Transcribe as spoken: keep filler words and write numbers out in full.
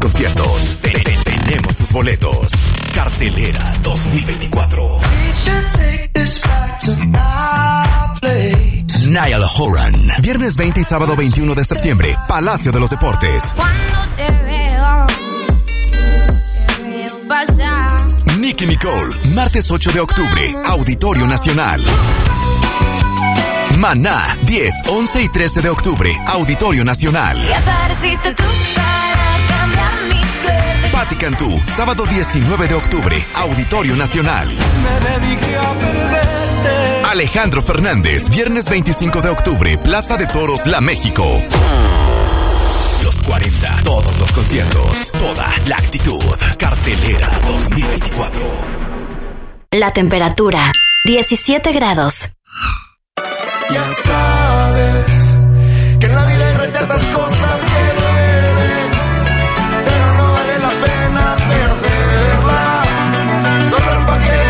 conciertos. Te- te- Tenemos tus boletos. Cartelera dos mil veinticuatro. Niall Horan. Viernes veinte y sábado veintiuno de septiembre. Palacio de los Deportes. Cuando te veo, te veo pasar. Nicki Nicole. Martes ocho de octubre. Auditorio Nacional. Maná. diez, once y trece de octubre. Auditorio Nacional. Y apareciste tú para cambiar mi suerte. Patti Cantú. Sábado diecinueve de octubre. Auditorio Nacional. Me dediqué a perderte. Alejandro Fernández. Viernes veinticinco de octubre. Plaza de Toros, La México. Los cuarenta. Todos los conciertos. Toda la actitud. Cartelera dos mil veinticuatro. La temperatura, diecisiete grados. Y acá